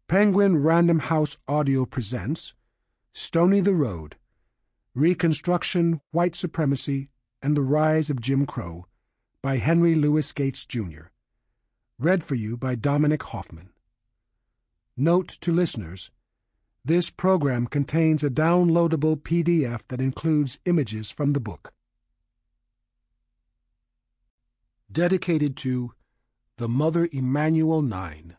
Penguin Random House Audio presents Stony the Road, Reconstruction, White Supremacy, and the Rise of Jim Crow by Henry Louis Gates, Jr. Read for you by Dominic Hoffman. Note to listeners, this program contains a downloadable PDF that includes images from the book. Dedicated to the Mother Emanuel 9.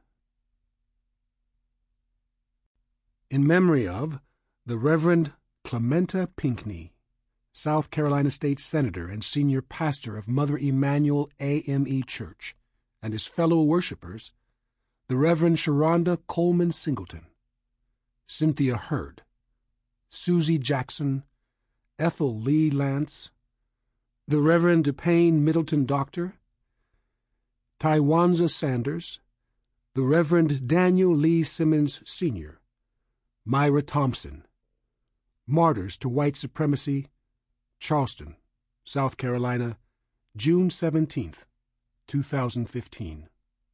In memory of the Reverend Clementa Pinckney, South Carolina State Senator and Senior Pastor of Mother Emanuel AME Church, and his fellow worshipers, the Reverend Sharonda Coleman Singleton, Cynthia Hurd, Susie Jackson, Ethel Lee Lance, the Reverend DePayne Middleton Doctor, Tywanza Sanders, the Reverend Daniel Lee Simmons Sr., Myra Thompson, Martyrs to White Supremacy, Charleston, South Carolina, June 17, 2015.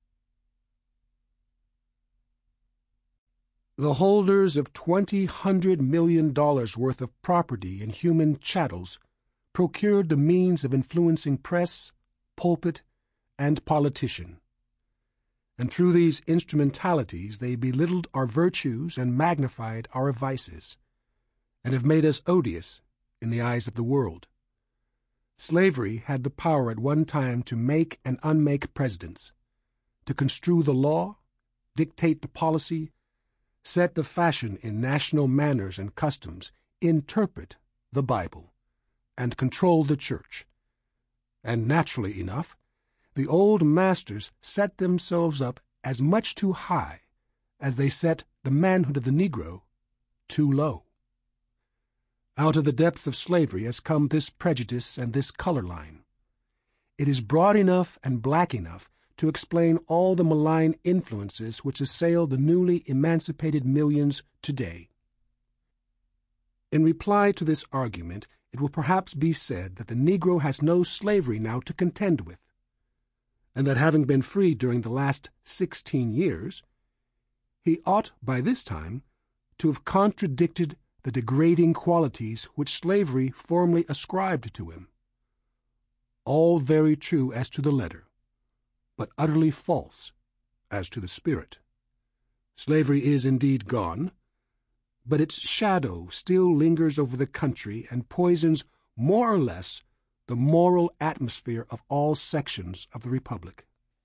The holders of $200 million worth of property and human chattels procured the means of influencing press, pulpit, and politician. And through these instrumentalities they belittled our virtues and magnified our vices, and have made us odious in the eyes of the world. Slavery had the power at one time to make and unmake presidents, to construe the law, dictate the policy, set the fashion in national manners and customs, interpret the Bible, and control the church. And naturally enough, the old masters set themselves up as much too high as they set the manhood of the Negro too low. Out of the depths of slavery has come this prejudice and this color line. It is broad enough and black enough to explain all the malign influences which assail the newly emancipated millions today. In reply to this argument, it will perhaps be said that the Negro has no slavery now to contend with, and that having been free during the last 16 years, he ought by this time to have contradicted the degrading qualities which slavery formerly ascribed to him. All very true as to the letter, but utterly false as to the spirit. Slavery is indeed gone, but its shadow still lingers over the country and poisons more or less the moral atmosphere of all sections of the Republic.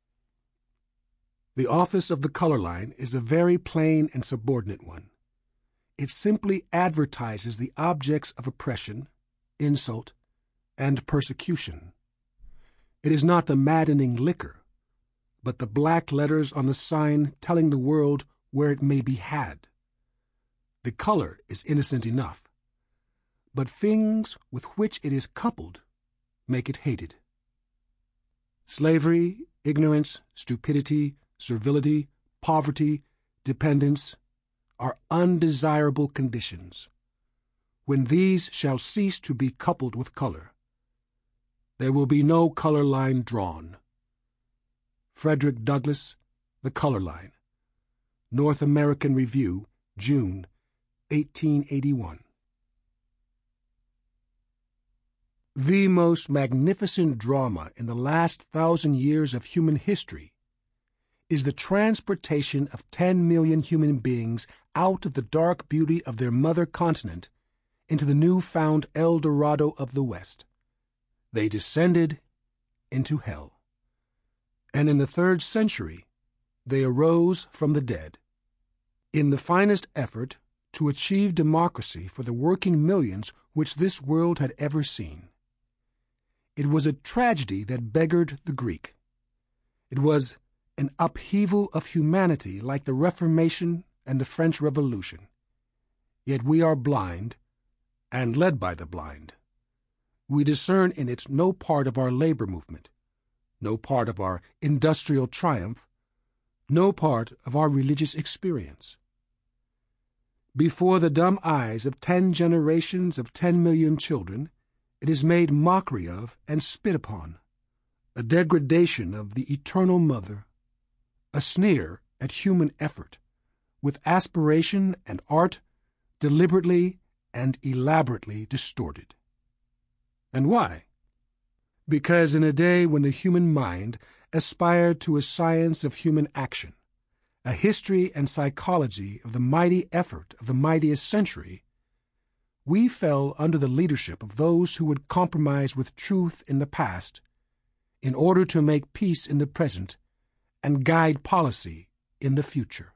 The office of the color line is a very plain and subordinate one. It simply advertises the objects of oppression, insult, and persecution. It is not the maddening liquor, but the black letters on the sign telling the world where it may be had. The color is innocent enough, but things with which it is coupled make it hated. Slavery, ignorance, stupidity, servility, poverty, dependence are undesirable conditions. When these shall cease to be coupled with color, there will be no color line drawn. Frederick Douglass, The Color Line. North American Review, June, 1881. The most magnificent drama in the last 1,000 years of human history is the transportation of 10 million human beings out of the dark beauty of their mother continent into the new-found El Dorado of the West. They descended into hell. And in the 3rd century, they arose from the dead, in the finest effort to achieve democracy for the working millions which this world had ever seen. It was a tragedy that beggared the Greek. It was an upheaval of humanity like the Reformation and the French Revolution. Yet we are blind, and led by the blind. We discern in it no part of our labor movement, no part of our industrial triumph, no part of our religious experience. Before the dumb eyes of 10 generations of 10 million children, it is made mockery of and spit upon, a degradation of the eternal mother, a sneer at human effort, with aspiration and art deliberately and elaborately distorted. And why? Because in a day when the human mind aspired to a science of human action, a history and psychology of the mighty effort of the mightiest century, we fell under the leadership of those who would compromise with truth in the past in order to make peace in the present and guide policy in the future.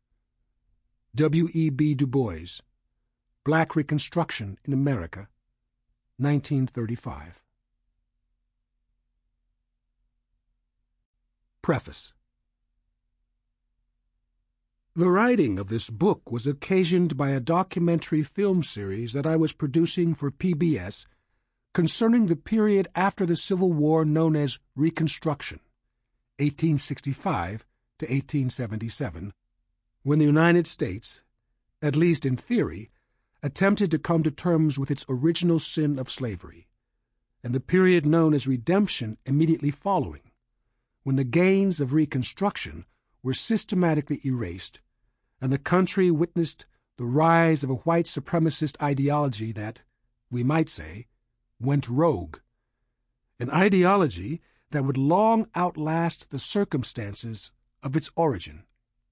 W.E.B. Du Bois, Black Reconstruction in America, 1935. Preface. The writing of this book was occasioned by a documentary film series that I was producing for PBS concerning the period after the Civil War known as Reconstruction, 1865 to 1877, when the United States, at least in theory, attempted to come to terms with its original sin of slavery, and the period known as Redemption immediately following, when the gains of Reconstruction were systematically erased, and the country witnessed the rise of a white supremacist ideology that, we might say, went rogue, an ideology that would long outlast the circumstances of its origin.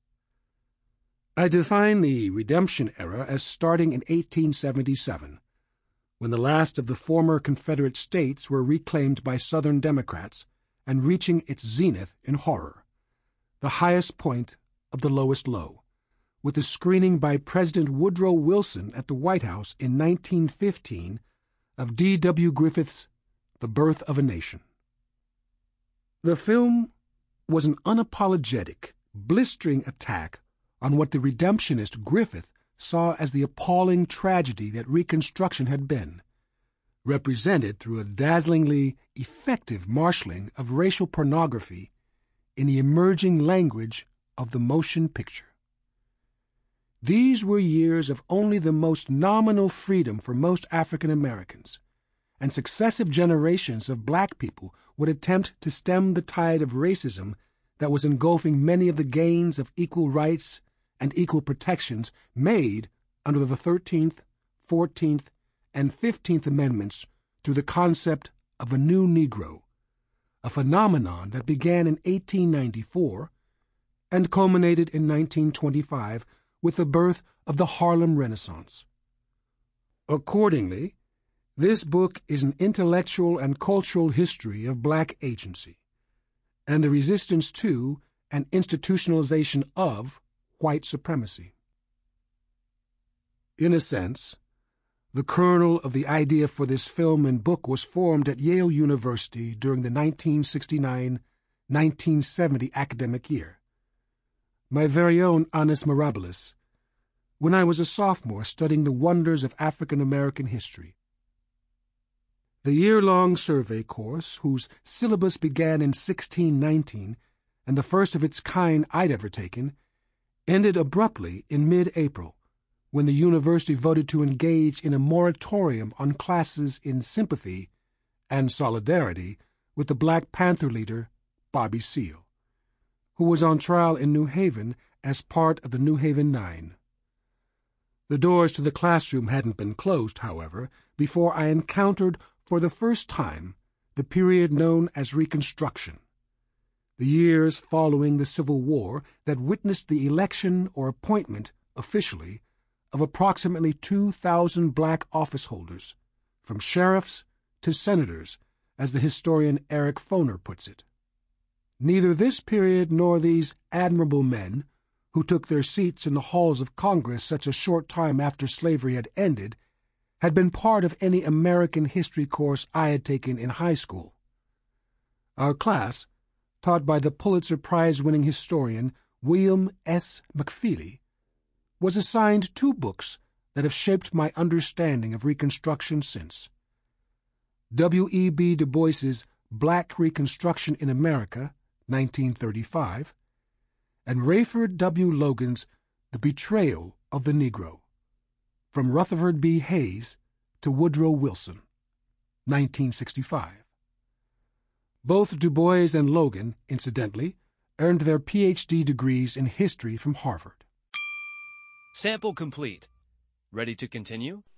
I define the Redemption era as starting in 1877, when the last of the former Confederate states were reclaimed by Southern Democrats and reaching its zenith in horror, the highest point of the lowest low, with the screening by President Woodrow Wilson at the White House in 1915 of D.W. Griffith's The Birth of a Nation. The film was an unapologetic, blistering attack on what the redemptionist Griffith saw as the appalling tragedy that Reconstruction had been, represented through a dazzlingly effective marshaling of racial pornography in the emerging language of the motion picture. These were years of only the most nominal freedom for most African Americans, and successive generations of black people would attempt to stem the tide of racism that was engulfing many of the gains of equal rights and equal protections made under the 13th, 14th, and 15th Amendments through the concept of a new Negro, a phenomenon that began in 1894 and culminated in 1925 with the birth of the Harlem Renaissance. Accordingly, this book is an intellectual and cultural history of black agency, and the resistance to and institutionalization of white supremacy. In a sense, the kernel of the idea for this film and book was formed at Yale University during the 1969-1970 academic year. My very own annus mirabilis, when I was a sophomore studying the wonders of African American history. The year-long survey course, whose syllabus began in 1619, and the first of its kind I'd ever taken, ended abruptly in mid-April, when the university voted to engage in a moratorium on classes in sympathy and solidarity with the Black Panther leader, Bobby Seale, who was on trial in New Haven as part of the New Haven Nine. The doors to the classroom hadn't been closed, however, before I encountered for the first time the period known as Reconstruction, the years following the Civil War that witnessed the election or appointment, officially, of approximately 2,000 black officeholders, from sheriffs to senators, as the historian Eric Foner puts it. Neither this period nor these admirable men, who took their seats in the halls of Congress such a short time after slavery had ended, had been part of any American history course I had taken in high school. Our class, taught by the Pulitzer Prize-winning historian William S. McFeely, was assigned two books that have shaped my understanding of Reconstruction since: W.E.B. Du Bois's Black Reconstruction in America, 1935, and Rayford W. Logan's The Betrayal of the Negro, From Rutherford B. Hayes to Woodrow Wilson, 1965. Both Du Bois and Logan, incidentally, earned their Ph.D. degrees in history from Harvard. Sample complete. Ready to continue?